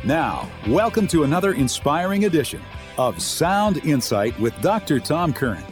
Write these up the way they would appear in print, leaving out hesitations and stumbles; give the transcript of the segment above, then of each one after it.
Now, welcome to another inspiring edition of Sound Insight with Dr. Tom Curran.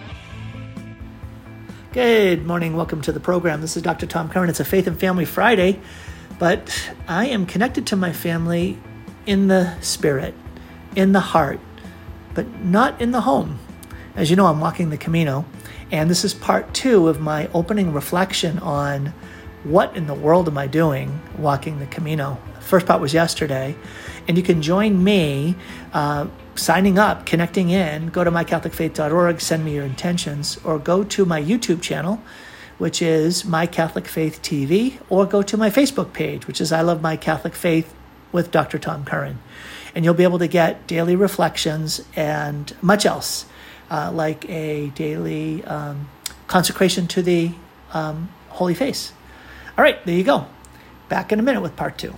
Good morning. Welcome to the program. This is Dr. Tom Curran. It's a Faith and Family Friday, but I am connected to my family in the spirit, in the heart, but not in the home. As you know, I'm walking the Camino, and this is part 2 of my opening reflection on what in the world am I doing walking the Camino. First part was yesterday, and you can join me signing up, connecting in. Go to mycatholicfaith.org, send me your intentions, or go to my YouTube channel, which is My Catholic Faith TV, or go to my Facebook page, which is I Love My Catholic Faith with Dr. Tom Curran. And you'll be able to get daily reflections and much else, like a daily consecration to the Holy Face. All right, there you go. Back in a minute with part 2.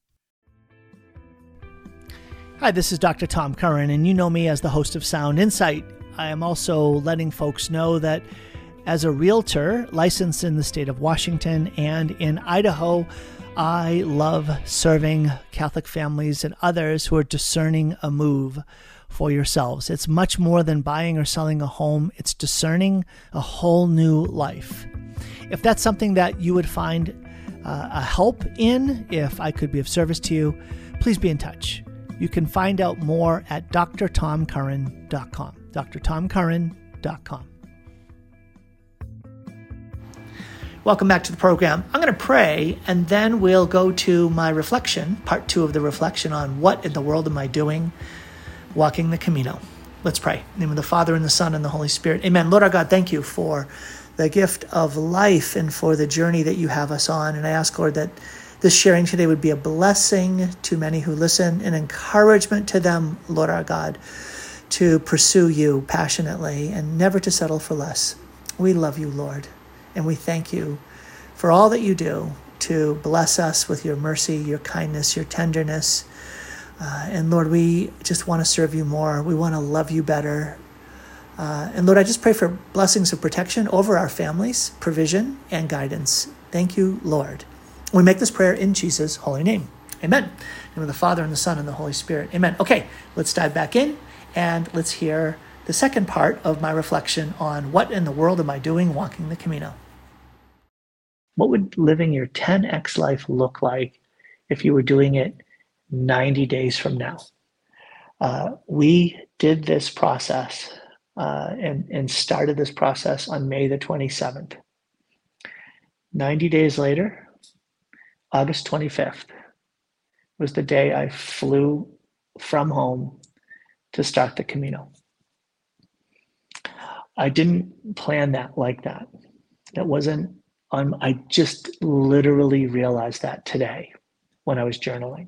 Hi, this is Dr. Tom Curran, and you know me as the host of Sound Insight. I am also letting folks know that as a realtor licensed in the state of Washington and in Idaho, I love serving Catholic families and others who are discerning a move for yourselves. It's much more than buying or selling a home. It's discerning a whole new life. If that's something that you would find a help in, if I could be of service to you, please be in touch. You can find out more at drtomcurran.com, drtomcurran.com. Welcome back to the program. I'm going to pray, and then we'll go to my reflection, part 2 of the reflection on what in the world am I doing walking the Camino. Let's pray. In the name of the Father, and the Son, and the Holy Spirit. Amen. Lord our God, thank you for the gift of life and for the journey that you have us on. And I ask, Lord, that this sharing today would be a blessing to many who listen, an encouragement to them, Lord our God, to pursue you passionately and never to settle for less. We love you, Lord, and we thank you for all that you do to bless us with your mercy, your kindness, your tenderness. And Lord, we just want to serve you more. We want to love you better. And Lord, I just pray for blessings of protection over our families, provision, and guidance. Thank you, Lord. We make this prayer in Jesus' holy name. Amen. In the name of the Father, and the Son, and the Holy Spirit. Amen. Okay, let's dive back in, and let's hear the second part of my reflection on what in the world am I doing walking the Camino. What would living your 10x life look like if you were doing it 90 days from now? We did this process and started this process on May the 27th. 90 days later, August 25th was the day I flew from home to start the Camino. I didn't plan that like that. It wasn't I just literally realized that today when I was journaling.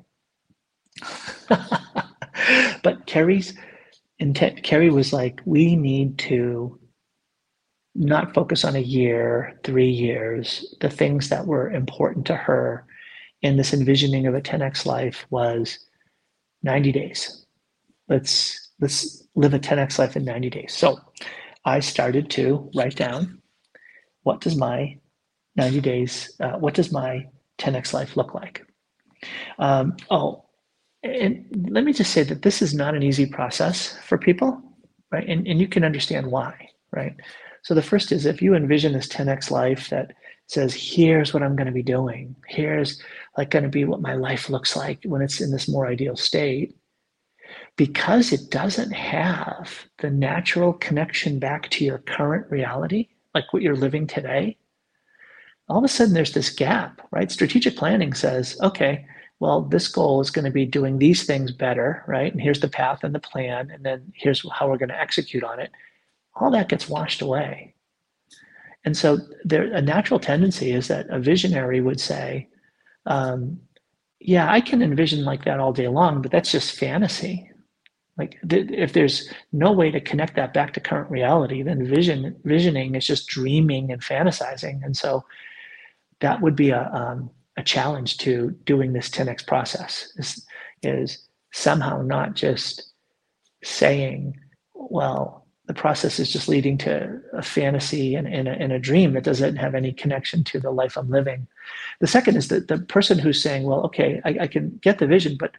But Carrie's intent, Carrie was like, we need to not focus on a year, 3 years. The things that were important to her in this envisioning of a 10x life was 90 days. Let's live a 10x life in 90 days. So I started to write down, what does my 90 days, what does my 10x life look like? And let me just say that this is not an easy process for people, right? And you can understand why, right? So the first is, if you envision this 10x life that says, here's what I'm going to be doing, here's like going to be what my life looks like when it's in this more ideal state, because it doesn't have the natural connection back to your current reality, like what you're living today, all of a sudden there's this gap, right? Strategic planning says, okay, well, this goal is going to be doing these things better, right? And here's the path and the plan, and then here's how we're going to execute on it. All that gets washed away. And so a natural tendency is that a visionary would say, yeah, I can envision like that all day long, but that's just fantasy. Like if there's no way to connect that back to current reality, then visioning is just dreaming and fantasizing. And so that would be a challenge to doing this 10x process is somehow not just saying, well, the process is just leading to a fantasy and a dream that doesn't have any connection to the life I'm living. The second is that the person who's saying, well, okay, I can get the vision, but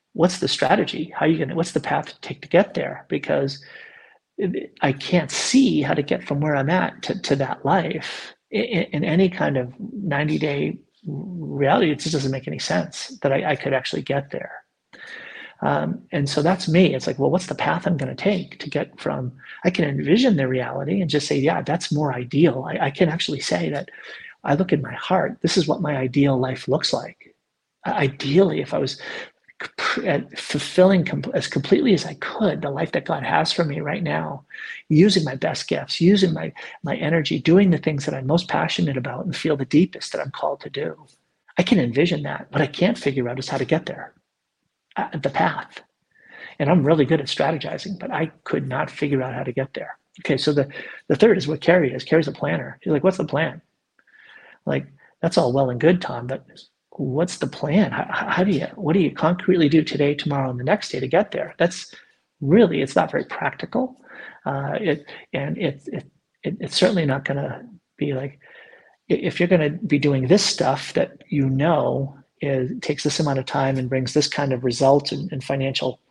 what's the strategy? What's the path to take to get there? Because I can't see how to get from where I'm at to that life in any kind of 90-day reality. It just doesn't make any sense that I could actually get there. And so that's me. It's like, well, what's the path I'm going to take to get from, I can envision the reality and just say, yeah, that's more ideal. I can actually say that I look in my heart, this is what my ideal life looks like. Ideally, if I was fulfilling as completely as I could the life that God has for me right now, using my best gifts, using my energy, doing the things that I'm most passionate about and feel the deepest that I'm called to do. I can envision that. What I can't figure out is how to get there, the path. And I'm really good at strategizing, but I could not figure out how to get there. Okay, so the third is what Carrie is. Carrie's a planner. She's like, what's the plan? Like, that's all well and good, Tom, but what's the plan? What do you concretely do today, tomorrow, and the next day to get there? That's really, it's not very practical. It's certainly not going to be like, if you're going to be doing this stuff that takes this amount of time and brings this kind of result and financial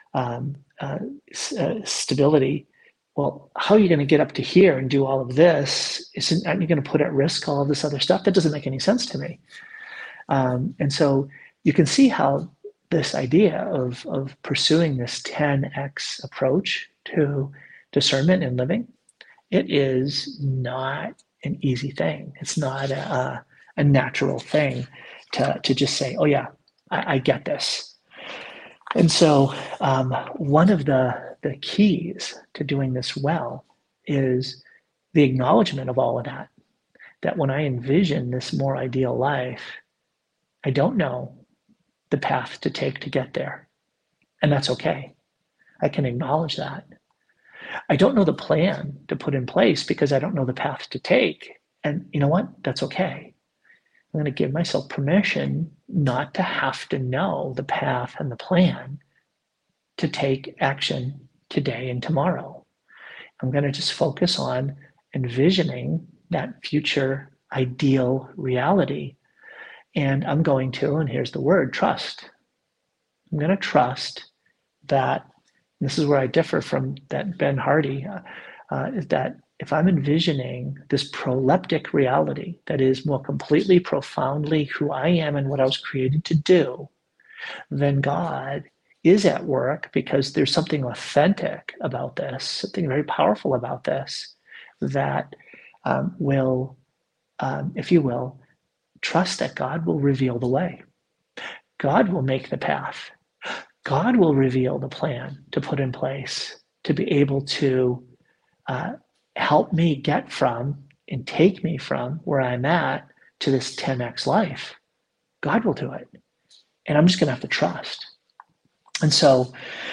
stability, well, how are you going to get up to here and do all of this? Aren't you going to put at risk all of this other stuff? That doesn't make any sense to me. And so you can see how this idea of pursuing this 10x approach to discernment and living, it is not an easy thing. It's not a natural thing to just say, oh yeah, I get this. And so one of the keys to doing this well is the acknowledgement of all of that when I envision this more ideal life, I don't know the path to take to get there. And that's okay. I can acknowledge that. I don't know the plan to put in place because I don't know the path to take. And you know what? That's okay. I'm going to give myself permission not to have to know the path and the plan to take action today and tomorrow. I'm going to just focus on envisioning that future ideal reality. And I'm going to, and here's the word, trust. I'm going to trust that, this is where I differ from that Ben Hardy, is that if I'm envisioning this proleptic reality that is more completely, profoundly who I am and what I was created to do, then God is at work because there's something authentic about this, something very powerful about this that will, if you will, trust that God will reveal the way. God will make the path. God will reveal the plan to put in place to be able to help me get from and take me from where I'm at to this 10x life. God will do it. And I'm just going to have to trust. And so,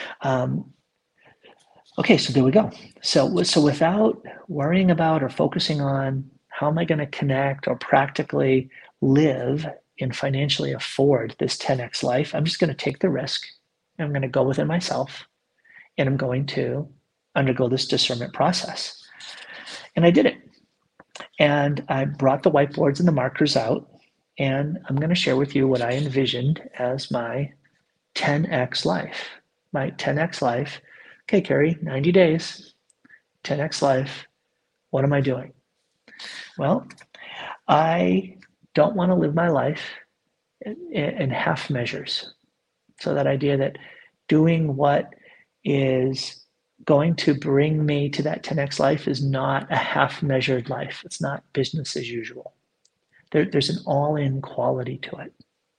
okay, so there we go. So without worrying about or focusing on how am I going to connect or practically live and financially afford this 10x life, I'm just going to take the risk. And I'm going to go within myself and I'm going to undergo this discernment process. And I did it. And I brought the whiteboards and the markers out, and I'm going to share with you what I envisioned as my 10x life. My 10x life. Okay, Carrie, 90 days, 10x life. What am I doing? Well, I don't want to live my life in half measures. So that idea that doing what is going to bring me to that 10x life is not a half-measured life. It's not business as usual. There's an all-in quality to it.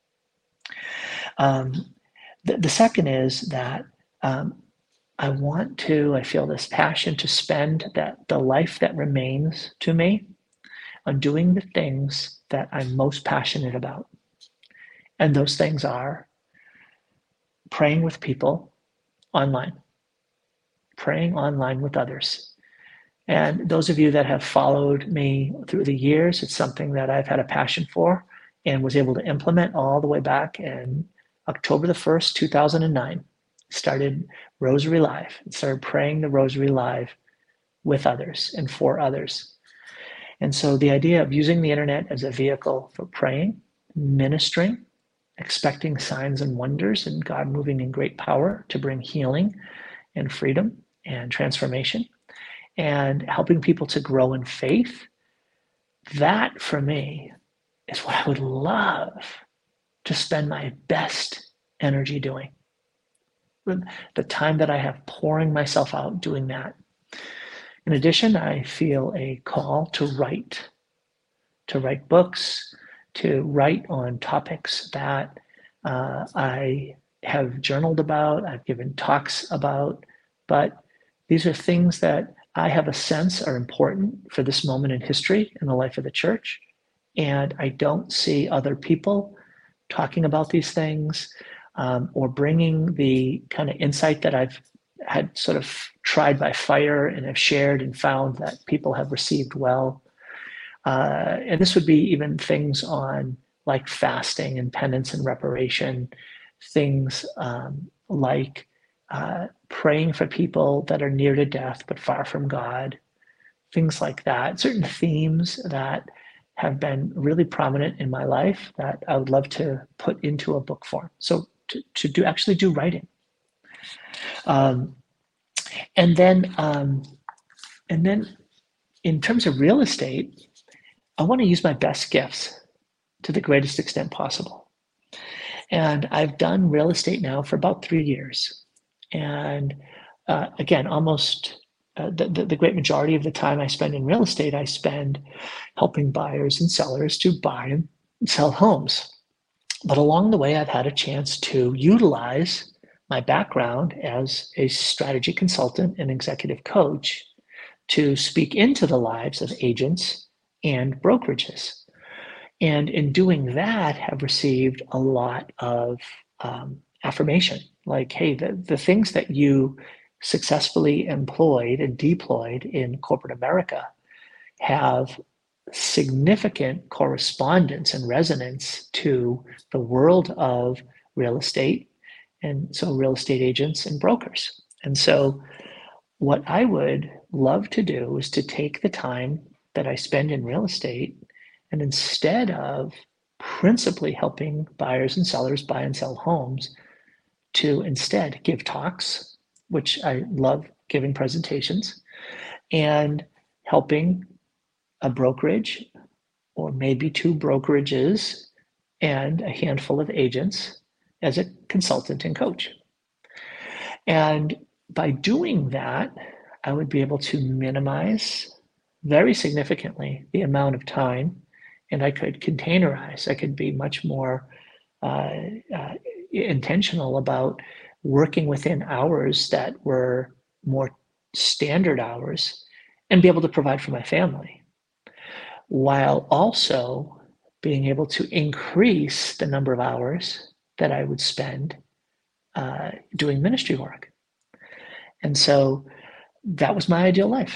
The second is that I feel this passion to spend the life that remains to me on doing the things that I'm most passionate about. And those things are praying with people online, praying online with others. And those of you that have followed me through the years, it's something that I've had a passion for and was able to implement all the way back in October the 1st, 2009. Started Rosary Live and started praying the Rosary Live with others and for others. And so the idea of using the internet as a vehicle for praying, ministering, expecting signs and wonders and God moving in great power to bring healing and freedom and transformation and helping people to grow in faith. That for me is what I would love to spend my best energy doing. The time that I have pouring myself out doing that. In addition, I feel a call to write books, to write on topics that I have journaled about, I've given talks about, but these are things that I have a sense are important for this moment in history in the life of the church. And I don't see other people talking about these things or bringing the kind of insight that I've had sort of tried by fire and have shared and found that people have received well. And this would be even things on like fasting and penance and reparation, things like praying for people that are near to death but far from God, things like that, certain themes that have been really prominent in my life that I would love to put into a book form. So to actually do writing. And then in terms of real estate, I want to use my best gifts to the greatest extent possible. And I've done real estate now for about 3 years. And again, almost the great majority of the time I spend in real estate, I spend helping buyers and sellers to buy and sell homes. But along the way, I've had a chance to utilize my background as a strategy consultant and executive coach to speak into the lives of agents and brokerages. And in doing that, have received a lot of affirmation, like, hey, the things that you successfully employed and deployed in corporate America have significant correspondence and resonance to the world of real estate, and so real estate agents and brokers. And so what I would love to do is to take the time that I spend in real estate, and instead of principally helping buyers and sellers buy and sell homes, to instead give talks, which I love giving presentations, and helping a brokerage or maybe 2 brokerages and a handful of agents as a consultant and coach. And by doing that, I would be able to minimize very significantly the amount of time, and I could containerize. I could be much more intentional about working within hours that were more standard hours and be able to provide for my family, while also being able to increase the number of hours that I would spend doing ministry work. And so that was my ideal life.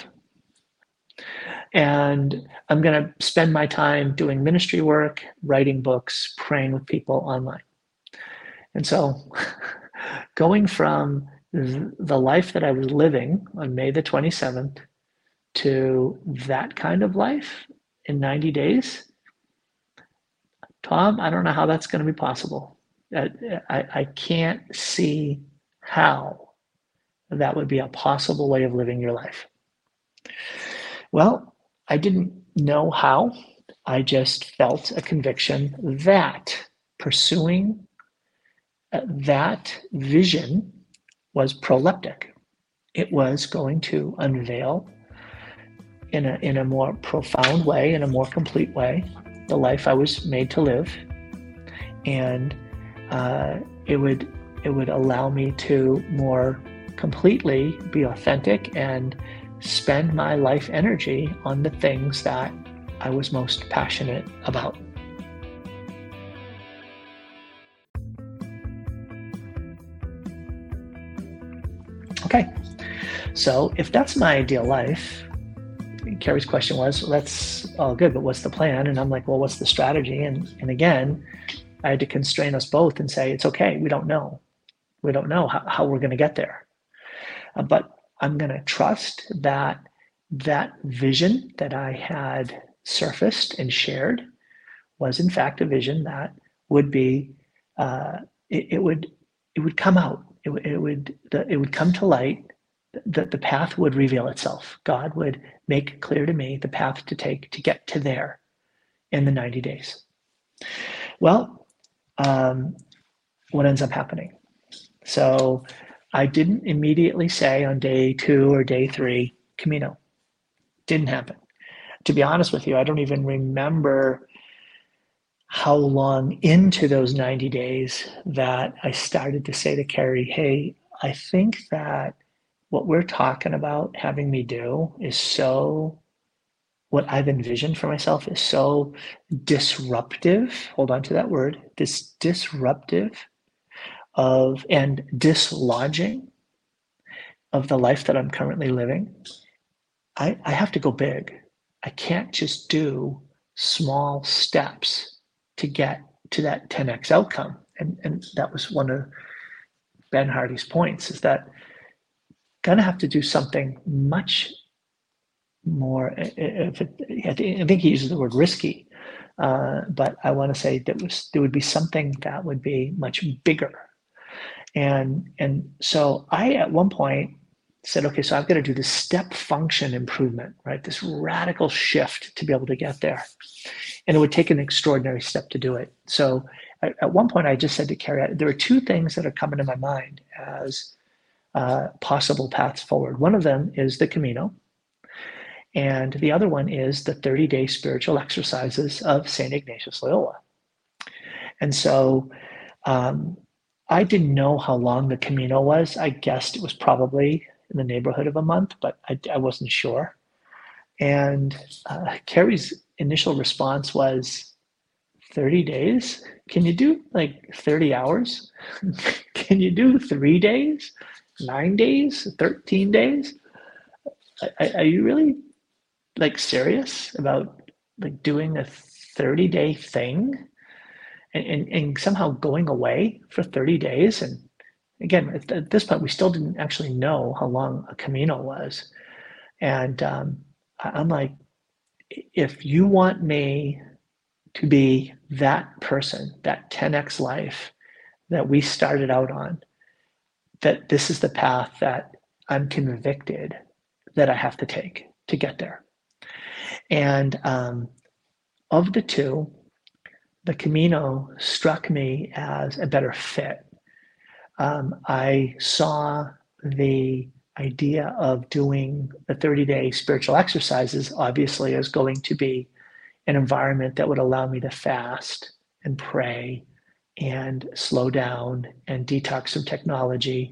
And I'm going to spend my time doing ministry work, writing books, praying with people online. And so going from the life that I was living on May the 27th to that kind of life in 90 days, Tom, I don't know how that's going to be possible. I can't see how that would be a possible way of living your life. Well, I didn't know how. I just felt a conviction that pursuing that vision was proleptic. It was going to unveil in a more profound way, in a more complete way, the life I was made to live. And it would allow me to more completely be authentic and spend my life energy on the things that I was most passionate about. Okay, so if that's my ideal life, Carrie's question was, well, that's all good, but what's the plan? And I'm like, well, what's the strategy? And again, I had to constrain us both and say, it's okay, we don't know. We don't know how we're going to get there. But I'm going to trust that that vision that I had surfaced and shared was in fact a vision that would be it would come out. It would come to light. The path would reveal itself. God would make clear to me the path to take to get to there in the 90 days. Well, what ends up happening? So I didn't immediately say on day 2 or day 3, Camino. Didn't happen. To be honest with you, I don't even remember how long into those 90 days that I started to say to Carrie, hey, I think that what we're talking about having me do is so, what I've envisioned for myself is so disruptive, hold on to that word, this disruptive of and dislodging of the life that I'm currently living. I have to go big. I can't just do small steps to get to that 10x outcome. And that was one of Ben Hardy's points, is that gonna have to do something much more, I think he uses the word risky, but I want to say that there would be something that would be much bigger. And so I, at one point, said, okay, so I've got to do this step function improvement, right? This radical shift to be able to get there. And it would take an extraordinary step to do it. So at one point, I just said to Carrie, there are 2 things that are coming to my mind as possible paths forward. One of them is the Camino. And the other one is the 30-day spiritual exercises of St. Ignatius Loyola. And so I didn't know how long the Camino was. I guessed it was probably in the neighborhood of a month, but I wasn't sure. And Carrie's initial response was, 30 days? Can you do like 30 hours? Can you do 3 days, 9 days, 13 days? Are you really like serious about like doing a 30-day thing and somehow going away for 30 days? And again, at this point, we still didn't actually know how long a Camino was. And I'm like, if you want me to be that person, that 10x life that we started out on, that this is the path that I'm convicted that I have to take to get there. And of the 2, the Camino struck me as a better fit. I saw the idea of doing the 30-day spiritual exercises, obviously, as going to be an environment that would allow me to fast and pray and slow down and detox from technology.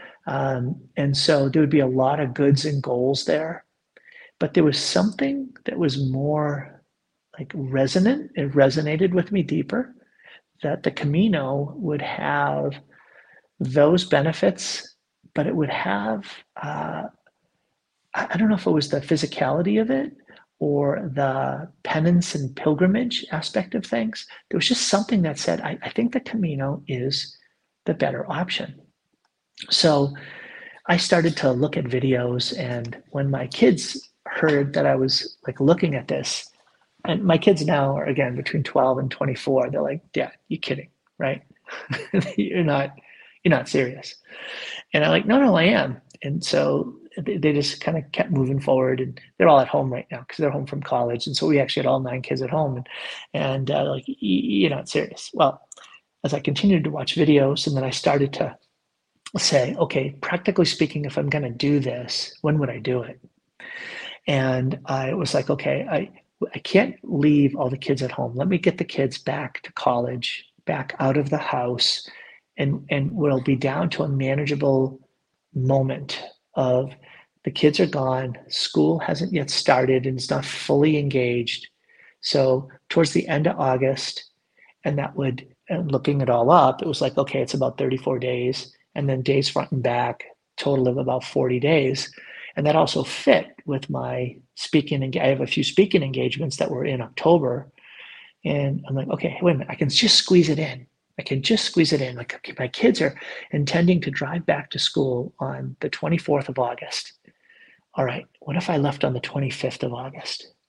And so there would be a lot of goods and goals there. But there was something that was more like resonant. It resonated with me deeper, that the Camino would have those benefits, but it would have, I don't know if it was the physicality of it or the penance and pilgrimage aspect of things. There was just something that said, I think the Camino is the better option. So I started to look at videos, and when my kids heard that I was like looking at this, and my kids now are again between 12 and 24, they're like, Dad, you kidding, right? You're not serious. And I'm like, no, I am. And so they just kind of kept moving forward, and they're all at home right now because they're home from college. And so we actually had all 9 kids at home, and like, you're not serious. Well, as I continued to watch videos, and then I started to say, okay, practically speaking, if I'm going to do this, when would I do it? And I was like, okay, I can't leave all the kids at home. Let me get the kids back to college, back out of the house, and we'll be down to a manageable moment of the kids are gone, school hasn't yet started and it's not fully engaged. So towards the end of August, and looking it all up, it was like, okay, it's about 34 days, and then days front and back, total of about 40 days. And that also fit with my speaking. I have a few speaking engagements that were in October. And I'm like, okay, wait a minute, I can just squeeze it in. Like, okay, my kids are intending to drive back to school on the 24th of August. All right, what if I left on the 25th of August?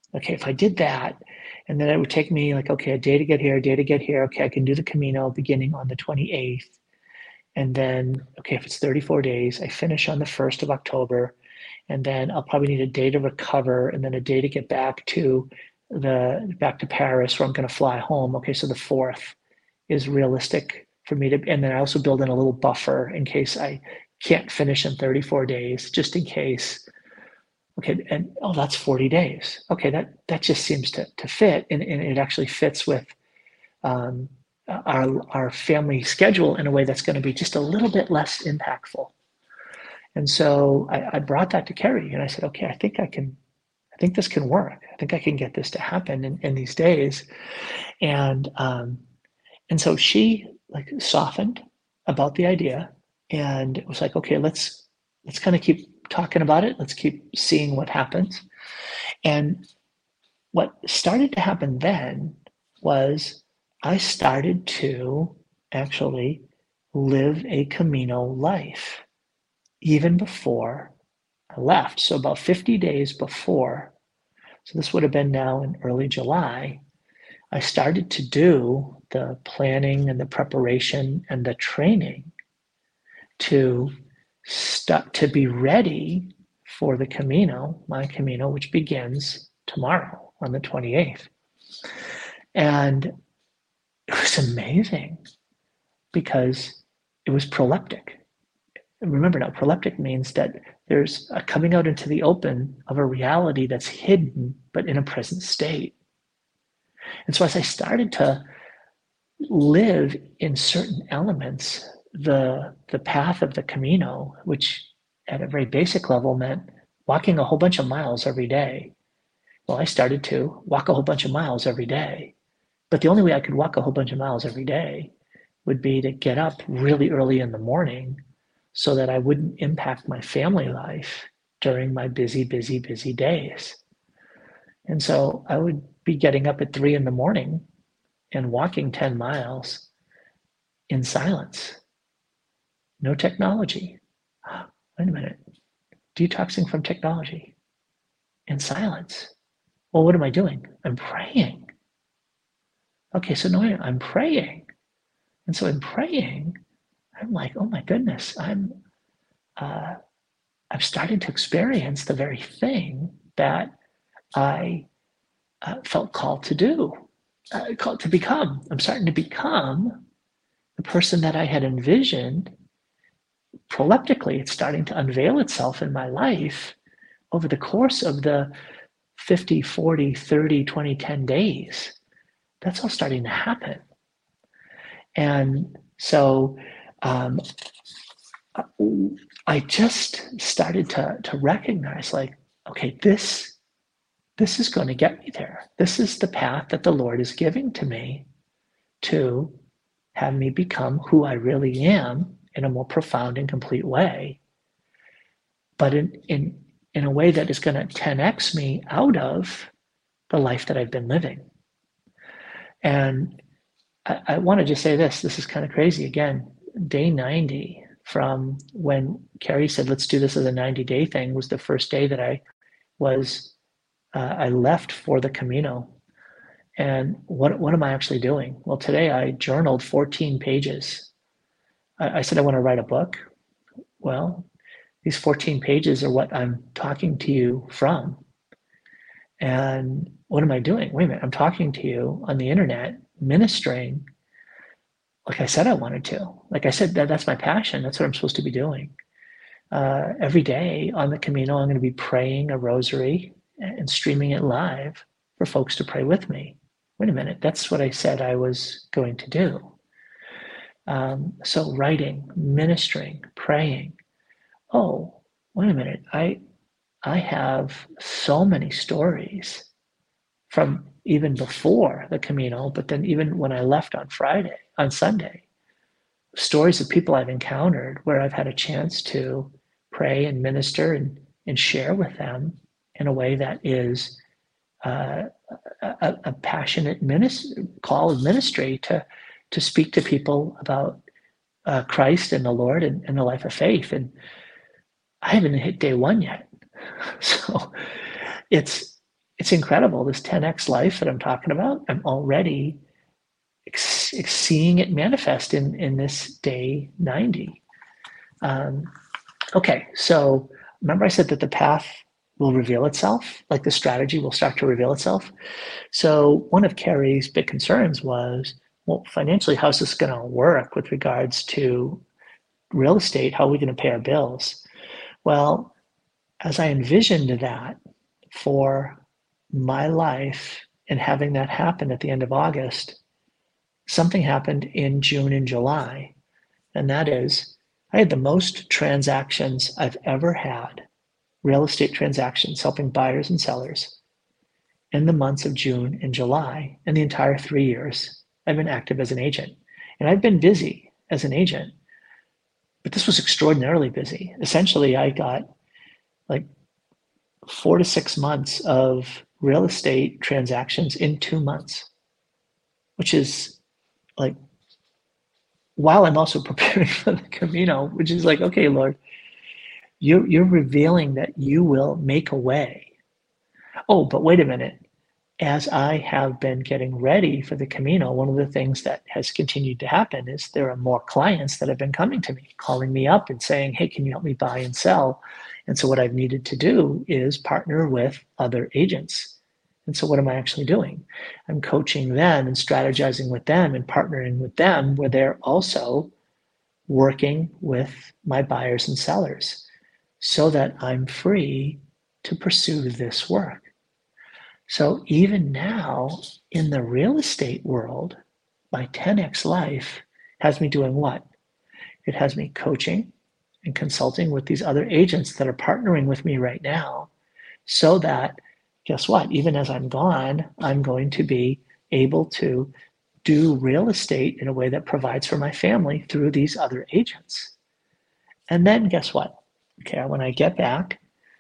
Okay, if I did that, and then it would take me like, okay, a day to get here, a day to get here. Okay, I can do the Camino beginning on the 28th. And then, okay, if it's 34 days, I finish on the 1st of October. And then I'll probably need a day to recover and then a day to get back to Paris where I'm going to fly home. Okay, so the 4th is realistic for me to, and then I also build in a little buffer in case I can't finish in 34 days, just in case. Okay, and oh, that's 40 days. Okay, that just seems to fit, and it actually fits with our family schedule in a way that's going to be just a little bit less impactful. And so I brought that to Carrie, and I said, okay, I think this can work. I think I can get this to happen in these days. And so she like softened about the idea, and it was like, okay, let's kind of keep talking about it. Let's keep seeing what happens. And what started to happen then was I started to actually live a Camino life even before I left. So about 50 days before, so this would have been now in early July, I started to do the planning and the preparation and the training to be ready for the Camino, my Camino, which begins tomorrow on the 28th. And it was amazing because it was proleptic. Remember now, proleptic means that there's a coming out into the open of a reality that's hidden, but in a present state. And so as I started to live in certain elements, the path of the Camino, which at a very basic level meant walking a whole bunch of miles every day. Well, I started to walk a whole bunch of miles every day. But the only way I could walk a whole bunch of miles every day would be to get up really early in the morning so that I wouldn't impact my family life during my busy days. And so I would be getting up at 3 in the morning and walking 10 miles in silence. No technology. Wait a minute. Detoxing from technology in silence. Well, what am I doing? I'm praying. Okay, so no, I'm praying. And so in praying, I'm like, oh my goodness, I'm starting to experience the very thing that I felt called to do, called to become. I'm starting to become the person that I had envisioned. Proleptically, it's starting to unveil itself in my life over the course of the 50, 40, 30, 20, 10 days. That's all starting to happen. And so I just started to recognize like, okay, this is going to get me there. This is the path that the Lord is giving to me to have me become who I really am in a more profound and complete way, but in a way that is going to 10x me out of the life that I've been living. And I want to just say this is kind of crazy. Again, day 90 from when Carrie said, let's do this as a 90-day thing, was the first day that I left for the Camino. And what am I actually doing? Well, today I journaled 14 pages. I said I want to write a book. Well, these 14 pages are what I'm talking to you from. And what am I doing? Wait a minute, I'm talking to you on the internet, ministering like I said I wanted to. Like I said, that's my passion. That's what I'm supposed to be doing. Every day on the Camino, I'm going to be praying a rosary and streaming it live for folks to pray with me. Wait a minute, that's what I said I was going to do. So writing, ministering, praying. Oh, wait a minute, I have so many stories from even before the Camino, but then even when I left on Sunday, stories of people I've encountered where I've had a chance to pray and minister and share with them in a way that is a passionate call of ministry to speak to people about Christ and the Lord and the life of faith. And I haven't hit day 1 yet. So it's it's incredible, this 10x life that I'm talking about. I'm already seeing it manifest in this day 90. Okay, so remember I said that the path will reveal itself, like the strategy will start to reveal itself. So one of Carrie's big concerns was, well, financially, how's this going to work with regards to real estate? How are we going to pay our bills? Well, as I envisioned that for my life and having that happen at the end of August, something happened in June and July. And that is, I had the most transactions I've ever had, real estate transactions, helping buyers and sellers, in the months of June and July, in the entire 3 years I've been active as an agent. And I've been busy as an agent, but this was extraordinarily busy. Essentially, I got like 4 to 6 months of real estate transactions in 2 months, which is like, while I'm also preparing for the Camino, which is like, okay, Lord, you're revealing that you will make a way. Oh, but wait a minute. As I have been getting ready for the Camino, one of the things that has continued to happen is there are more clients that have been coming to me, calling me up and saying, hey, can you help me buy and sell? And so what I've needed to do is partner with other agents. And so what am I actually doing? I'm coaching them and strategizing with them and partnering with them where they're also working with my buyers and sellers so that I'm free to pursue this work. So even now in the real estate world, my 10X life has me doing what? It has me coaching and consulting with these other agents that are partnering with me right now so that, guess what? Even as I'm gone, I'm going to be able to do real estate in a way that provides for my family through these other agents. And then guess what? Okay, when I get back,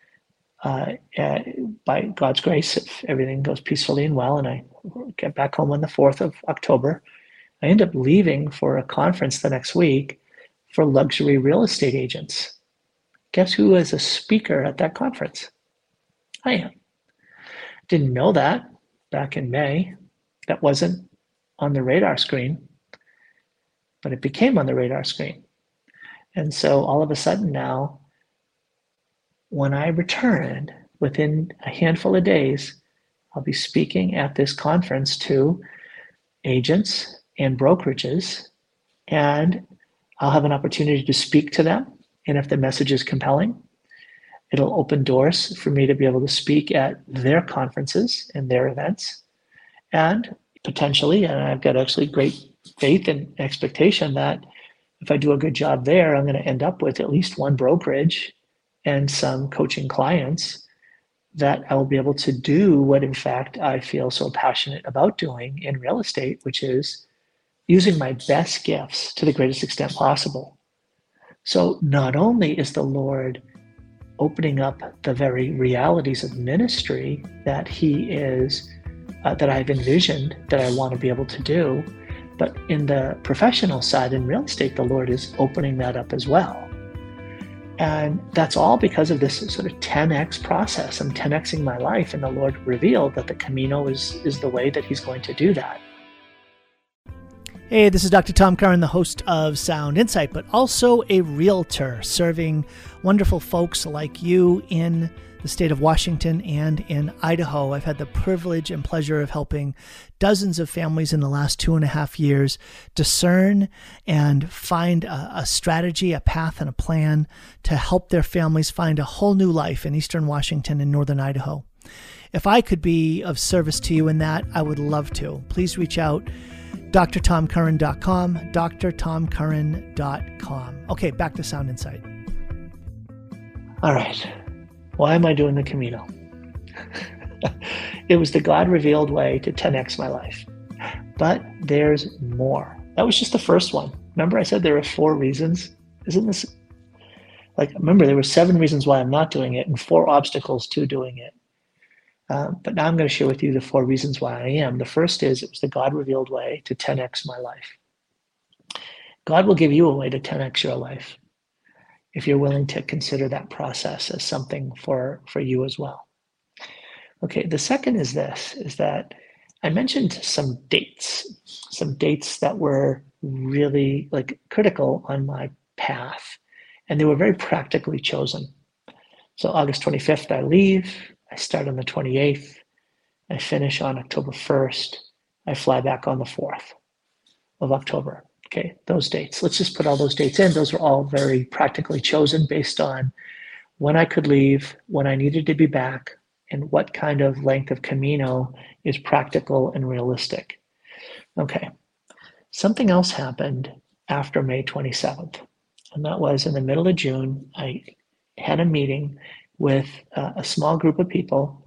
by God's grace, if everything goes peacefully and well, and I get back home on the 4th of October, I end up leaving for a conference the next week for luxury real estate agents. Guess who is a speaker at that conference? I am. Didn't know that back in May. That wasn't on the radar screen, but it became on the radar screen. And so all of a sudden now, when I return within a handful of days, I'll be speaking at this conference to agents and brokerages, and I'll have an opportunity to speak to them. And if the message is compelling, it'll open doors for me to be able to speak at their conferences and their events. And potentially, and I've got actually great faith and expectation that if I do a good job there, I'm going to end up with at least one brokerage and some coaching clients that I will be able to do what, in fact, I feel so passionate about doing in real estate, which is using my best gifts to the greatest extent possible. So not only is the Lord opening up the very realities of ministry that He is, that I've envisioned that I want to be able to do, but in the professional side in real estate, the Lord is opening that up as well. And that's all because of this sort of 10X process. I'm 10Xing my life, and the Lord revealed that the Camino is the way that He's going to do that. Hey, this is Dr. Tom Curran, the host of Sound Insight, but also a realtor serving wonderful folks like you in the state of Washington and in Idaho. I've had the privilege and pleasure of helping dozens of families in the last 2.5 years discern and find a strategy, a path, and a plan to help their families find a whole new life in Eastern Washington and Northern Idaho. If I could be of service to you in that, I would love to. Please reach out, drtomcurran.com, drtomcurran.com. Okay, back to Sound Insight. All right. Why am I doing the Camino? It was the God-revealed way to 10X my life. But there's more. That was just the first one. Remember I said there are 4 reasons? Isn't this... remember there were 7 reasons why I'm not doing it and 4 obstacles to doing it. But now I'm going to share with you the 4 reasons why I am. The first is it was the God-revealed way to 10X my life. God will give you a way to 10X your life if you're willing to consider that process as something for you as well. Okay, the second is that I mentioned some dates that were really like critical on my path, and they were very practically chosen. So August 25th, I leave. I start on the 28th. I finish on October 1st. I fly back on the 4th of October. Okay, those dates. Let's just put all those dates in. Those were all very practically chosen based on when I could leave, when I needed to be back, and what kind of length of Camino is practical and realistic. Okay, something else happened after May 27th, and that was in the middle of June. I had a meeting with a small group of people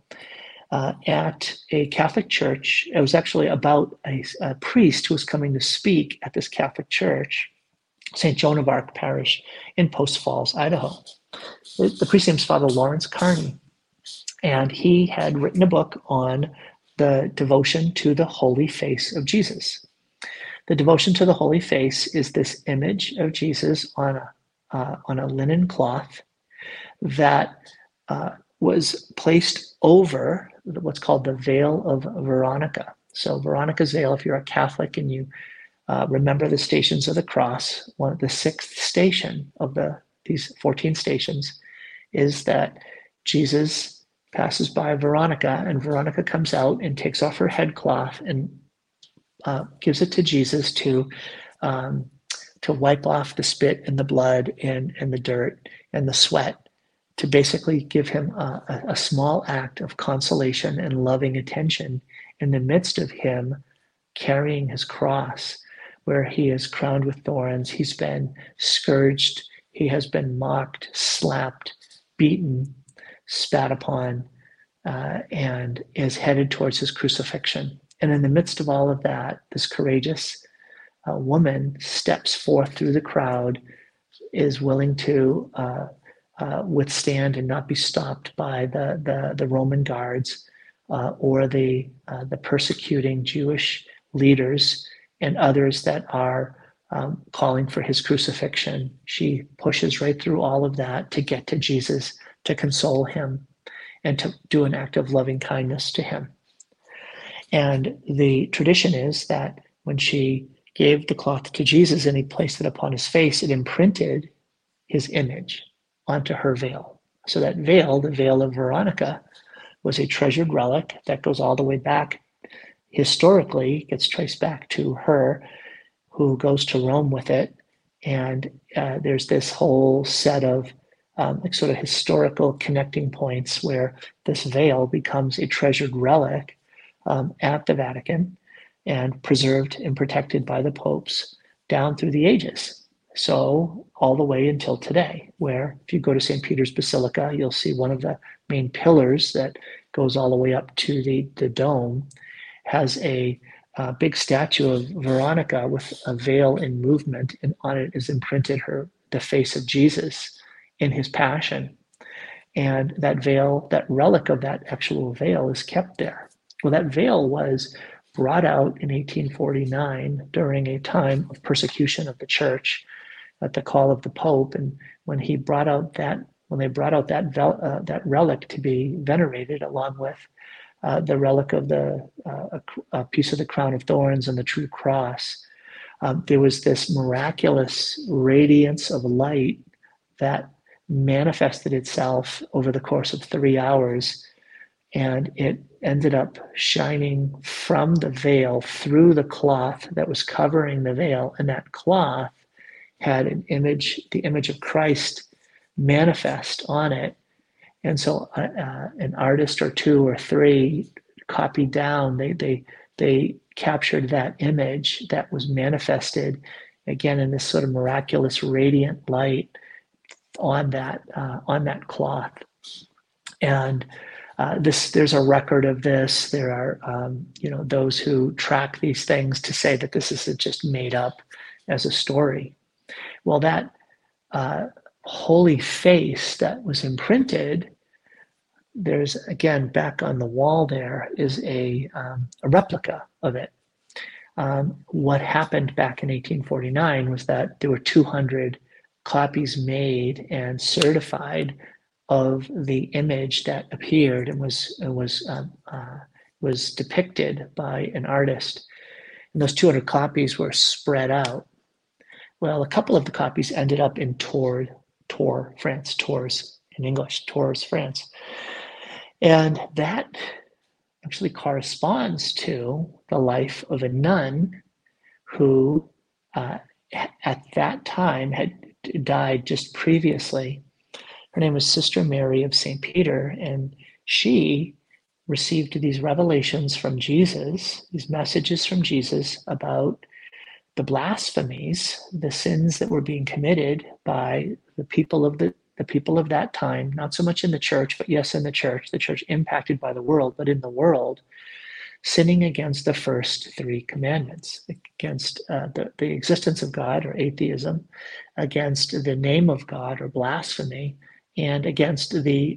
at a Catholic church. It was actually about a priest who was coming to speak at this Catholic church, St. Joan of Arc Parish in Post Falls, Idaho. The priest's name is Father Lawrence Carney, and he had written a book on the devotion to the Holy Face of Jesus. The devotion to the Holy Face is this image of Jesus on a linen cloth that was placed over what's called the veil of Veronica. So Veronica's veil, if you're a Catholic and you remember the Stations of the Cross, the sixth station of these 14 stations is that Jesus passes by Veronica, and Veronica comes out and takes off her head cloth and gives it to Jesus to wipe off the spit and the blood and the dirt and the sweat, to basically give him a small act of consolation and loving attention in the midst of him carrying his cross, where he is crowned with thorns. He's been scourged. He has been mocked, slapped, beaten, spat upon, and is headed towards his crucifixion. And in the midst of all of that, this courageous woman steps forth through the crowd, is willing to withstand and not be stopped by the Roman guards or the persecuting Jewish leaders and others that are calling for his crucifixion. She pushes right through all of that to get to Jesus, to console him, and to do an act of loving kindness to him. And the tradition is that when she gave the cloth to Jesus and he placed it upon his face, it imprinted his image onto her veil. So that veil, the veil of Veronica, was a treasured relic that goes all the way back. Historically, gets traced back to her, who goes to Rome with it. And there's this whole set of sort of historical connecting points where this veil becomes a treasured relic at the Vatican and preserved and protected by the popes down through the ages. So all the way until today, where if you go to St. Peter's Basilica, you'll see one of the main pillars that goes all the way up to the dome has a big statue of Veronica with a veil in movement, and on it is imprinted the face of Jesus in his passion. And that veil, that relic of that actual veil, is kept there. Well, that veil was brought out in 1849 during a time of persecution of the church at the call of the Pope. And when they brought out that relic to be venerated, along with the relic of a piece of the crown of thorns and the true cross, there was this miraculous radiance of light that manifested itself over the course of 3 hours, and it ended up shining from the veil through the cloth that was covering the veil, and that cloth had the image of Christ manifest on it. And so an artist or two or three copied down, they captured that image that was manifested again in this sort of miraculous radiant light on that cloth. And there's a record of this. There are those who track these things to say that this is just made up as a story. Well, that holy face that was imprinted, there's, again, back on the wall there is a replica of it. What happened back in 1849 was that there were 200 copies made and certified of the image that appeared and was depicted by an artist. And those 200 copies were spread out. Well, a couple of the copies ended up in Tours, France, Tours in English, Tours, France. And that actually corresponds to the life of a nun who at that time had died just previously. Her name was Sister Mary of St. Peter, and she received these revelations from Jesus, these messages from Jesus about the blasphemies, the sins that were being committed by the people of that time, not so much in the church, but yes, in the church impacted by the world, but in the world, sinning against the first three commandments, against the existence of God or atheism, against the name of God or blasphemy, and against the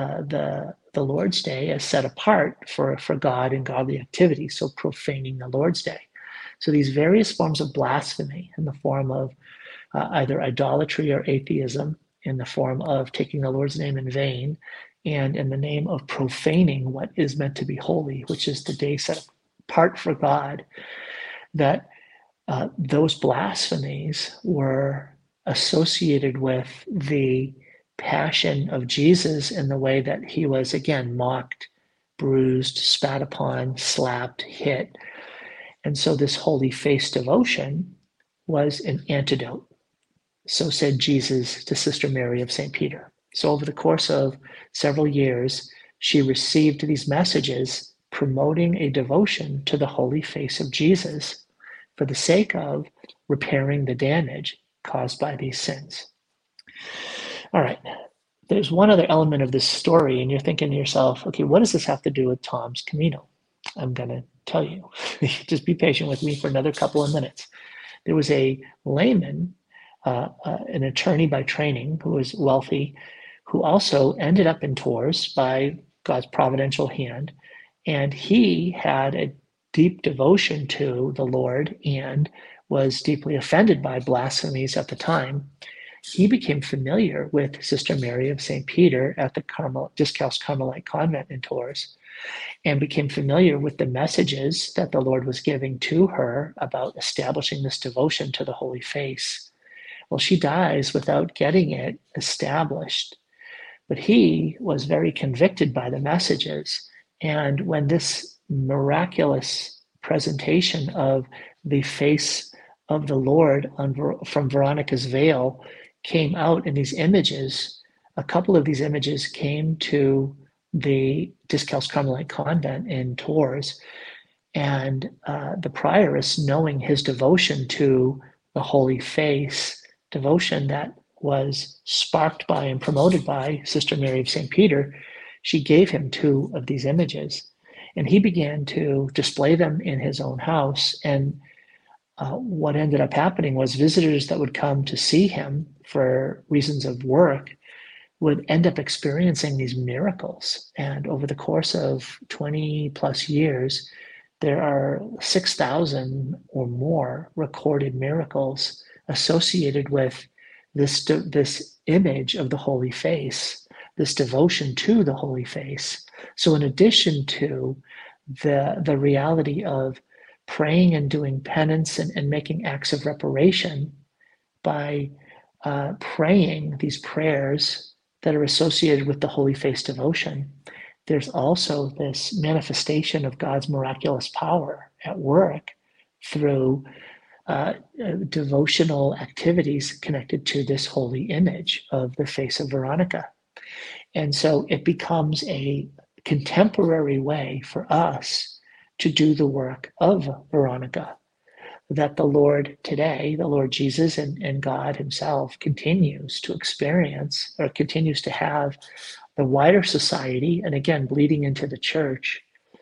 Lord's Day as set apart for God and godly activity, so profaning the Lord's Day. So these various forms of blasphemy in the form of either idolatry or atheism, in the form of taking the Lord's name in vain, and in the name of profaning what is meant to be holy, which is the day set apart for God, that those blasphemies were associated with the passion of Jesus in the way that he was, again, mocked, bruised, spat upon, slapped, hit. And so this holy face devotion was an antidote. So said Jesus to Sister Mary of St. Peter. So over the course of several years, she received these messages promoting a devotion to the holy face of Jesus for the sake of repairing the damage caused by these sins. All right, there's one other element of this story, and you're thinking to yourself, okay, what does this have to do with Tom's Camino? I'm going to tell you. Just be patient with me for another couple of minutes. There was a layman, an attorney by training, who was wealthy, who also ended up in Tours by God's providential hand. And he had a deep devotion to the Lord and was deeply offended by blasphemies at the time. He became familiar with Sister Mary of St. Peter at the Discalced Carmelite Convent in Tours, and became familiar with the messages that the Lord was giving to her about establishing this devotion to the Holy Face. Well, she dies without getting it established, but he was very convicted by the messages. And when this miraculous presentation of the face of the Lord from Veronica's veil came out in these images, a couple of these images came to the Discalced Carmelite Convent in Tours, and the prioress, knowing his devotion to the Holy Face, devotion that was sparked by and promoted by Sister Mary of St. Peter, she gave him 2 of these images, and he began to display them in his own house. And what ended up happening was visitors that would come to see him for reasons of work would end up experiencing these miracles. And over the course of 20 plus years, there are 6,000 or more recorded miracles associated with this image of the Holy Face, this devotion to the Holy Face. So in addition to the reality of praying and doing penance and making acts of reparation by praying these prayers that are associated with the Holy Face devotion, there's also this manifestation of God's miraculous power at work through devotional activities connected to this holy image of the face of Veronica. And so it becomes a contemporary way for us to do the work of Veronica, that the Lord today, the Lord Jesus and God himself continues to experience, or continues to have the wider society, and again, bleeding into the church,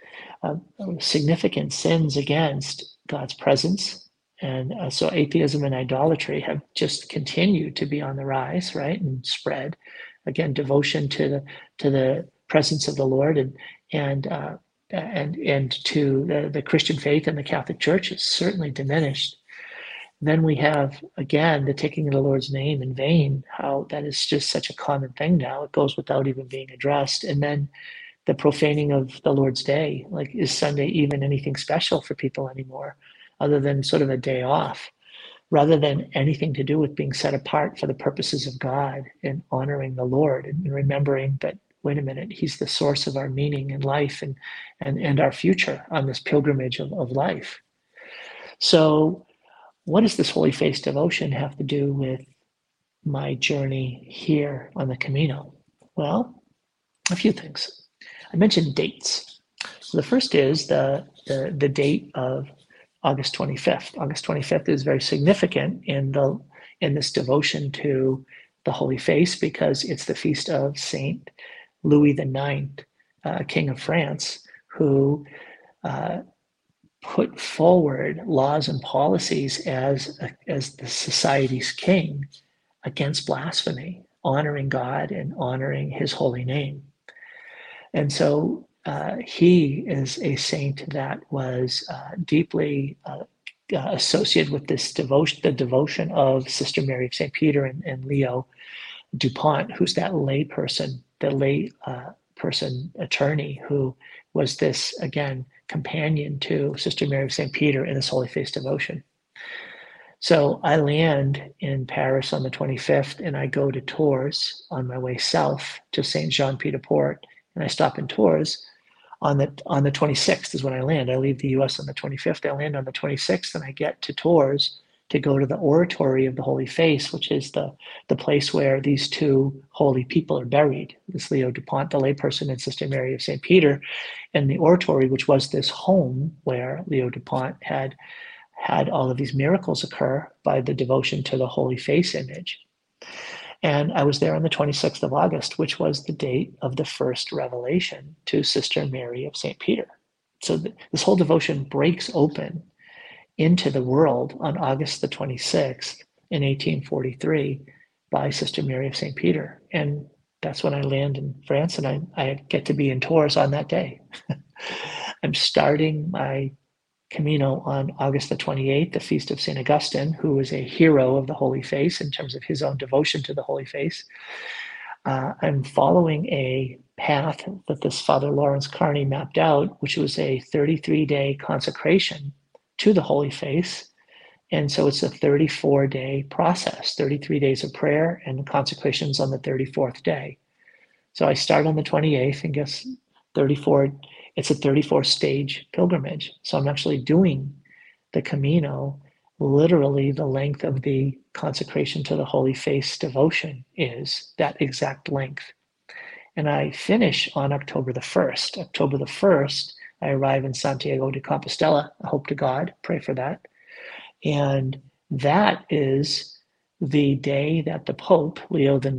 significant sins against God's presence. And so atheism and idolatry have just continued to be on the rise, right, and spread. Again, devotion to the presence of the Lord and to the Christian faith and the Catholic Church is certainly diminished. Then we have, again, the taking of the Lord's name in vain, how that is just such a common thing now. It goes without even being addressed. And then the profaning of the Lord's day. Like, is Sunday even anything special for people anymore, other than sort of a day off, rather than anything to do with being set apart for the purposes of God and honoring the Lord and remembering that, wait a minute, he's the source of our meaning in life and our future on this pilgrimage of life. So what does this Holy Face devotion have to do with my journey here on the Camino? Well, a few things. I mentioned dates. So the first is the date of August 25th. August 25th is very significant in this devotion to the Holy Face because it's the feast of Saint Louis IX, King of France, who put forward laws and policies as the society's king against blasphemy, honoring God and honoring his holy name. And so he is a saint that was deeply associated with this devotion, the devotion of Sister Mary of St. Peter and Leo Dupont, who's that lay person, the lay person attorney who was this, again, companion to Sister Mary of St. Peter in this Holy Face devotion. So I land in Paris on the 25th and I go to Tours on my way south to Saint Jean Pied de Port, and I stop in Tours on the 26th is when I land. I leave the US on the 25th. I land on the 26th and I get to Tours to go to the Oratory of the Holy Face, which is the place where these two holy people are buried. This Leo Dupont, the layperson, and Sister Mary of St. Peter, and the Oratory, which was this home where Leo Dupont had all of these miracles occur by the devotion to the Holy Face image. And I was there on the 26th of August, which was the date of the first revelation to Sister Mary of St. Peter. So this whole devotion breaks open into the world on August the 26th in 1843 by Sister Mary of St. Peter. And that's when I land in France, and I get to be in Tours on that day. I'm starting my Camino on August the 28th, the feast of St. Augustine, who is a hero of the Holy Face in terms of his own devotion to the Holy Face. I'm following a path that this Father Lawrence Carney mapped out, which was a 33-day consecration to the Holy Face. And so it's a 34-day process, 33 days of prayer and consecrations on the 34th day. So I start on the 28th and guess 34, it's a 34-stage pilgrimage. So I'm actually doing the Camino, literally the length of the consecration to the Holy Face devotion is that exact length. And I finish on October the 1st. October the 1st, I arrive in Santiago de Compostela. I hope to God, pray for that. And that is the day that the Pope, Leo the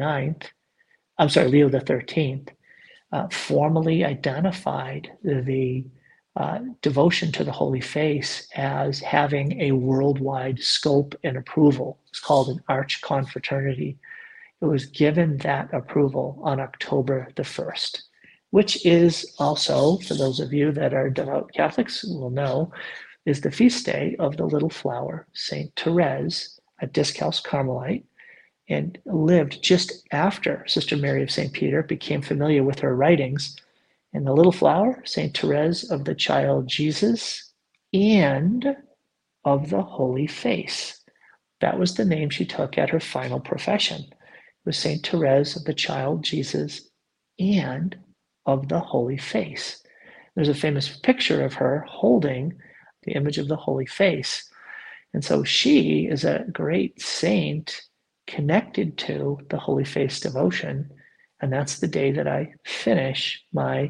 13th, formally identified the devotion to the Holy Face as having a worldwide scope and approval. It's called an archconfraternity. It was given that approval on October the 1st, which is also, for those of you that are devout Catholics will know, is the feast day of the little flower, Saint Therese, a Discalced Carmelite, and lived just after Sister Mary of St. Peter became familiar with her writings. And the little flower, Saint Therese of the Child Jesus and of the Holy Face. That was the name she took at her final profession. It was Saint Therese of the Child Jesus and of the Holy Face. There's a famous picture of her holding the image of the Holy Face. And so she is a great saint connected to the Holy Face devotion. And that's the day that I finish my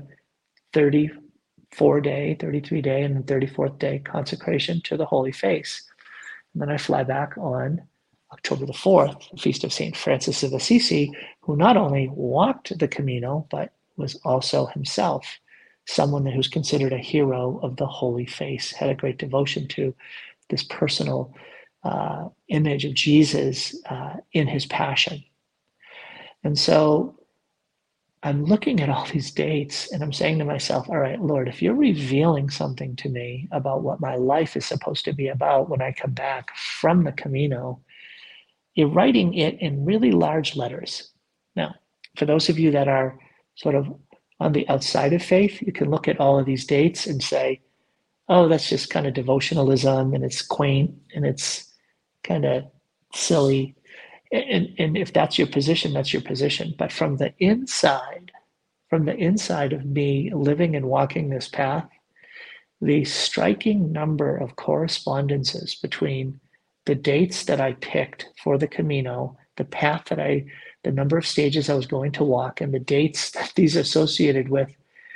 33-day, and the 34th day consecration to the Holy Face. And then I fly back on October the 4th, the feast of St. Francis of Assisi, who not only walked the Camino, but was also himself someone who's considered a hero of the Holy Face, had a great devotion to this personal image of Jesus in his passion. And so I'm looking at all these dates and I'm saying to myself, all right, Lord, if you're revealing something to me about what my life is supposed to be about when I come back from the Camino, you're writing it in really large letters. Now, for those of you that are sort of on the outside of faith, you can look at all of these dates and say, oh, that's just kind of devotionalism and it's quaint and it's kind of silly. And if that's your position, that's your position. But from the inside of me living and walking this path, the striking number of correspondences between the dates that I picked for the Camino, the number of stages I was going to walk, and the dates that these associated with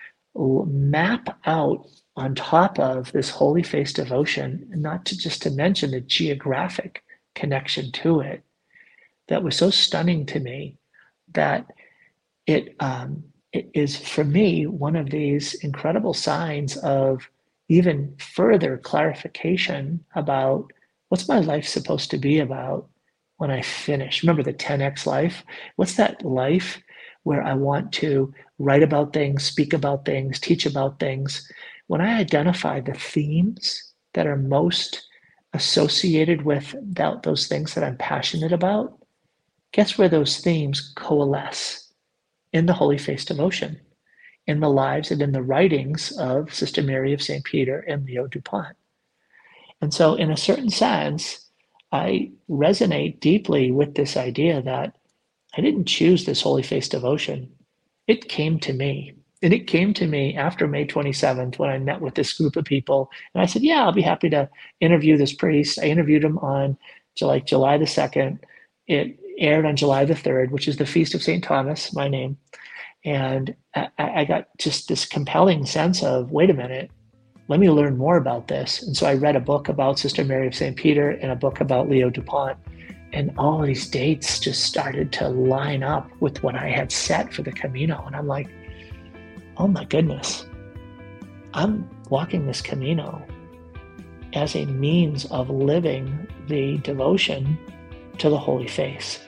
map out on top of this holy face devotion, and not just to mention the geographic connection to it, that was so stunning to me that it is, for me, one of these incredible signs of even further clarification about what's my life supposed to be about when I finish. Remember the 10x life? What's that life where I want to write about things, speak about things, teach about things? When I identify the themes that are most associated with those things that I'm passionate about, guess where those themes coalesce? In the Holy Face devotion, in the lives and in the writings of Sister Mary of St. Peter and Leo Dupont. And so in a certain sense, I resonate deeply with this idea that I didn't choose this Holy Face devotion. It came to me. And it came to me after May 27th when I met with this group of people. And I said, yeah, I'll be happy to interview this priest. I interviewed him on July the 2nd. It aired on July the 3rd, which is the Feast of St. Thomas, my name. And I got just this compelling sense of, wait a minute, let me learn more about this. And so I read a book about Sister Mary of St. Peter and a book about Leo Dupont. And all these dates just started to line up with what I had set for the Camino. And I'm like, oh my goodness, I'm walking this Camino as a means of living the devotion to the Holy Face.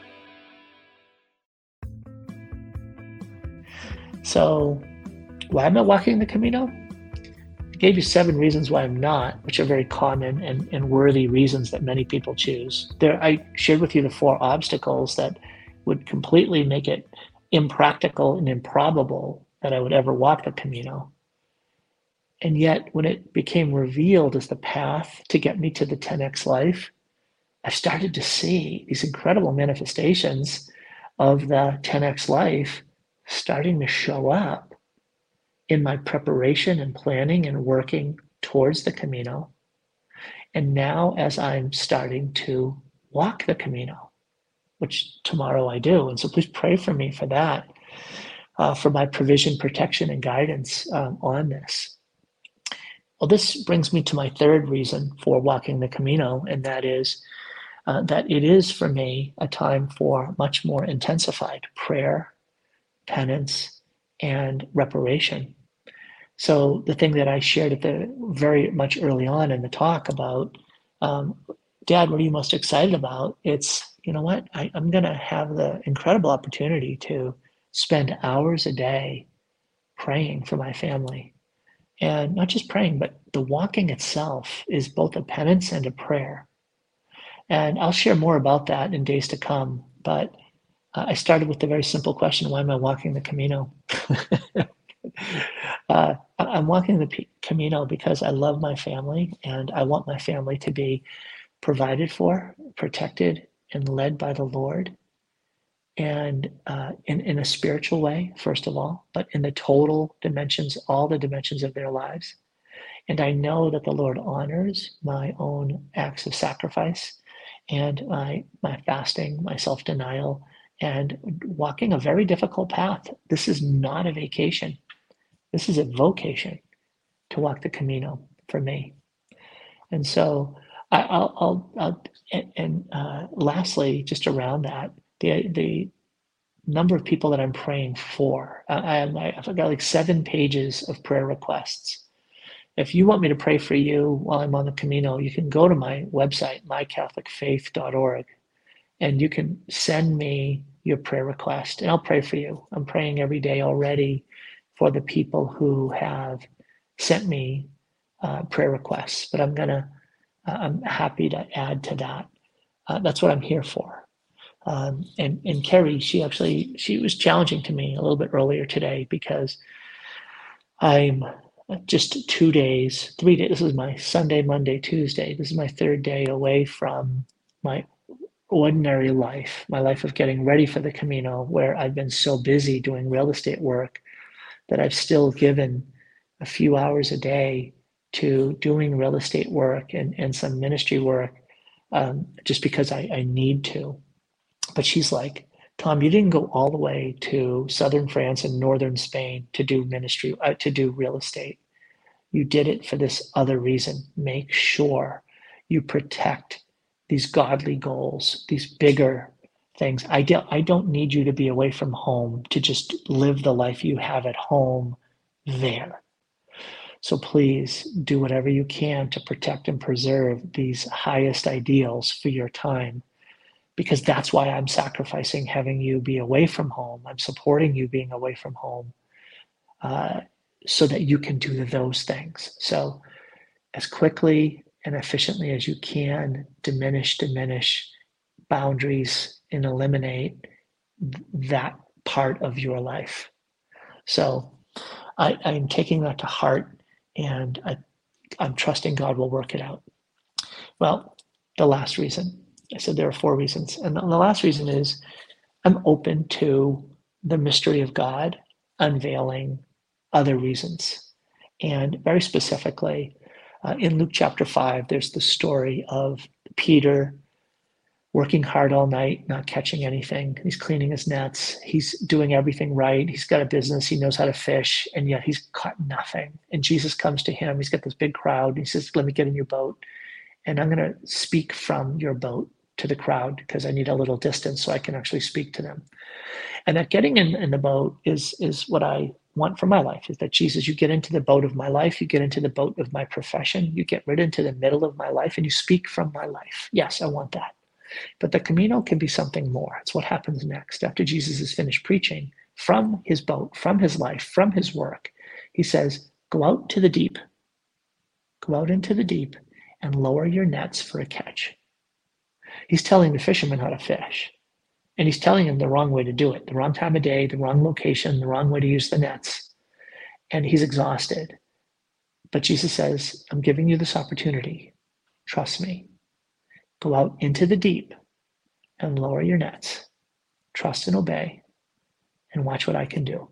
So why am I walking the Camino? I gave you 7 reasons why I'm not, which are very common and worthy reasons that many people choose. I shared with you the 4 obstacles that would completely make it impractical and improbable that I would ever walk the Camino. And yet, when it became revealed as the path to get me to the 10x life, I started to see these incredible manifestations of the 10x life starting to show up in my preparation and planning and working towards the Camino. And now as I'm starting to walk the Camino, which tomorrow I do. And so please pray for me for that, for my provision, protection, and guidance on this. Well, this brings me to my 3rd reason for walking the Camino, and that is that it is for me a time for much more intensified prayer, penance, and reparation. So the thing that I shared at the very much early on in the talk about, Dad, what are you most excited about? It's, you know what, I'm going to have the incredible opportunity to spend hours a day praying for my family. And not just praying, but the walking itself is both a penance and a prayer. And I'll share more about that in days to come. But I started with the very simple question, why am I walking the Camino? I'm walking the Camino because I love my family and I want my family to be provided for, protected, and led by the Lord. And in a spiritual way, first of all, but in the total dimensions, all the dimensions of their lives. And I know that the Lord honors my own acts of sacrifice and my fasting, my self-denial, and walking a very difficult path. This is not a vacation. This is a vocation to walk the Camino for me. And so lastly, just around that, the number of people that I'm praying for. I've got like 7 pages of prayer requests. If you want me to pray for you while I'm on the Camino, you can go to my website, mycatholicfaith.org, and you can send me your prayer request, and I'll pray for you. I'm praying every day already for the people who have sent me prayer requests, but I'm happy to add to that. That's what I'm here for. And Carrie, she was challenging to me a little bit earlier today because I'm just 2 days, 3 days. This is my Sunday, Monday, Tuesday. This is my third day away from my ordinary life, my life of getting ready for the Camino, where I've been so busy doing real estate work that I've still given a few hours a day to doing real estate work and some ministry work, just because I need to. But she's like, Tom, you didn't go all the way to southern France and northern Spain to do ministry, to do real estate. You did it for this other reason. Make sure you protect these godly goals, these bigger things. I don't need you to be away from home to just live the life you have at home there. So please do whatever you can to protect and preserve these highest ideals for your time, because that's why I'm sacrificing having you be away from home. I'm supporting you being away from home so that you can do those things. So as quickly and efficiently as you can, diminish boundaries and eliminate that part of your life. So I'm taking that to heart, and I'm trusting God will work it out. Well, the last reason, I said there are 4 reasons. And the last reason is I'm open to the mystery of God unveiling other reasons. And very specifically, in Luke chapter 5, there's the story of Peter working hard all night, not catching anything. He's cleaning his nets. He's doing everything right. He's got a business. He knows how to fish, and yet he's caught nothing. And Jesus comes to him. He's got this big crowd. He says, let me get in your boat, and I'm going to speak from your boat to the crowd because I need a little distance so I can actually speak to them. And that getting in the boat is what I want for my life, is that Jesus, you get into the boat of my life, you get into the boat of my profession, you get right into the middle of my life, and you speak from my life. Yes, I want that. But the Camino can be something more. It's what happens next. After Jesus is finished preaching from his boat, from his life, from his work, he says, go out to the deep, go out into the deep and lower your nets for a catch. He's telling the fishermen how to fish. And he's telling them the wrong way to do it, the wrong time of day, the wrong location, the wrong way to use the nets. And he's exhausted. But Jesus says, I'm giving you this opportunity. Trust me. Go out into the deep and lower your nets. Trust and obey and watch what I can do.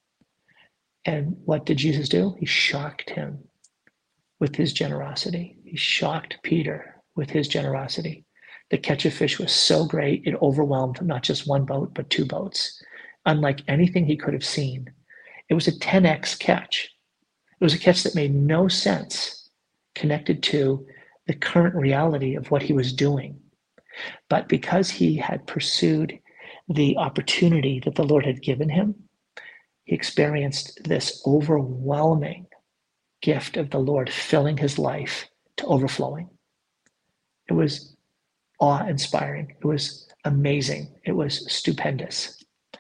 And what did Jesus do? He shocked him with his generosity. He shocked Peter with his generosity. The catch of fish was so great, it overwhelmed not just one boat, but 2 boats. Unlike anything he could have seen. It was a 10x catch. It was a catch that made no sense connected to the current reality of what he was doing. But because he had pursued the opportunity that the Lord had given him, he experienced this overwhelming gift of the Lord filling his life to overflowing. It was awe-inspiring. It was amazing. It was stupendous.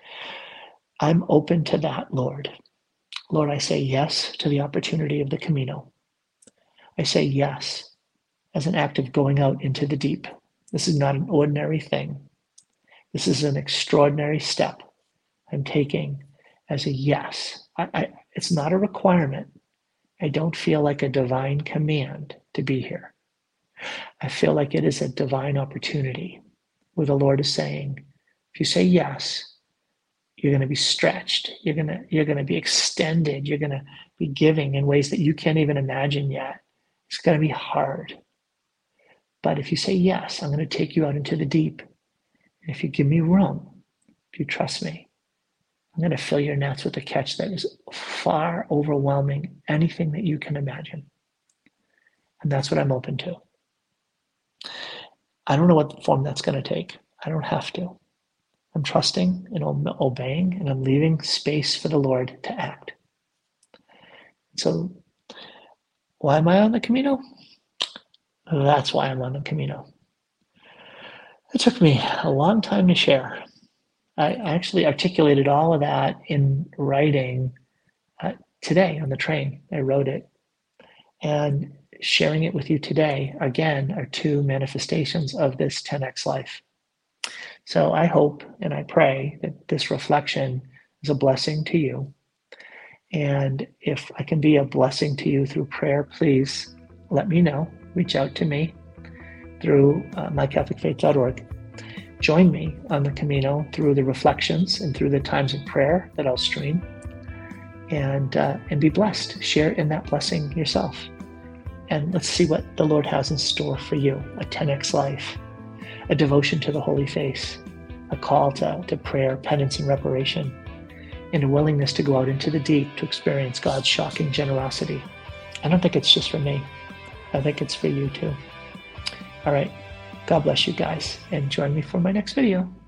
I'm open to that, Lord. Lord, I say yes to the opportunity of the Camino. I say yes as an act of going out into the deep. This is not an ordinary thing. This is an extraordinary step I'm taking as a yes. It's not a requirement. I don't feel like a divine command to be here. I feel like it is a divine opportunity where the Lord is saying, if you say yes, you're going to be stretched. You're going to be extended. You're going to be giving in ways that you can't even imagine yet. It's going to be hard. But if you say yes, I'm going to take you out into the deep. And if you give me room, if you trust me, I'm going to fill your nets with a catch that is far overwhelming anything that you can imagine. And that's what I'm open to. I don't know what form that's going to take. I don't have to. I'm trusting and obeying, and I'm leaving space for the Lord to act. So why am I on the Camino? That's why I'm on the Camino. It took me a long time to share. I actually articulated all of that in writing today on the train. I wrote it. And sharing it with you today, again, are two manifestations of this 10x life. So I hope and I pray that this reflection is a blessing to you. And if I can be a blessing to you through prayer, please let me know. Reach out to me through mycatholicfaith.org. Join me on the Camino through the reflections and through the times of prayer that I'll stream. And be blessed. Share in that blessing yourself. And let's see what the Lord has in store for you. A 10x life, a devotion to the Holy Face, a call to prayer, penance, and reparation, and a willingness to go out into the deep to experience God's shocking generosity. I don't think it's just for me. I think it's for you too. All right. God bless you guys, and join me for my next video.